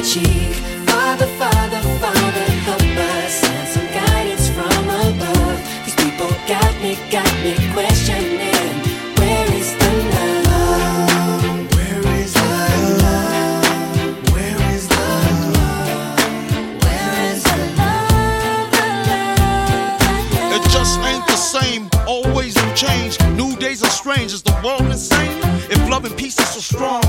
cheek. Father, Father, Father, help us, send some guidance from above. These people got me questioning, where is the love? Where is the love? Where is the love? Where is the love? The love, the love? It just ain't the same, always new change. New days are strange, is the world insane? If love and peace is so strong,